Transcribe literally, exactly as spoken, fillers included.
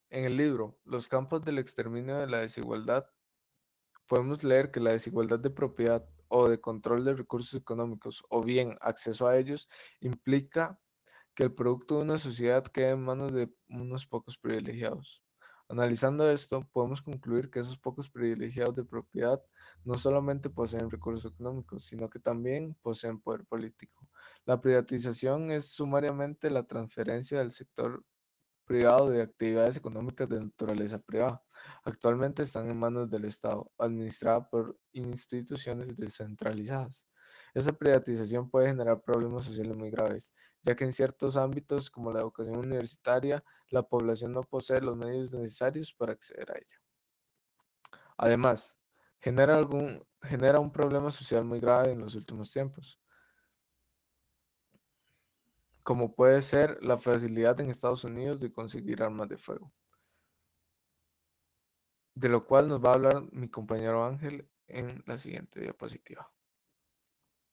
En el libro Los campos del exterminio de la desigualdad, podemos leer que la desigualdad de propiedad o de control de recursos económicos, o bien acceso a ellos, implica que el producto de una sociedad quede en manos de unos pocos privilegiados. Analizando esto, podemos concluir que esos pocos privilegiados de propiedad no solamente poseen recursos económicos, sino que también poseen poder político. La privatización es sumariamente la transferencia del sector privado de actividades económicas de naturaleza privada. Actualmente están en manos del Estado, administrada por instituciones descentralizadas. Esa privatización puede generar problemas sociales muy graves, ya que en ciertos ámbitos, como la educación universitaria, la población no posee los medios necesarios para acceder a ella. Además, genera, algún, genera un problema social muy grave en los últimos tiempos, como puede ser la facilidad en Estados Unidos de conseguir armas de fuego, de lo cual nos va a hablar mi compañero Ángel en la siguiente diapositiva.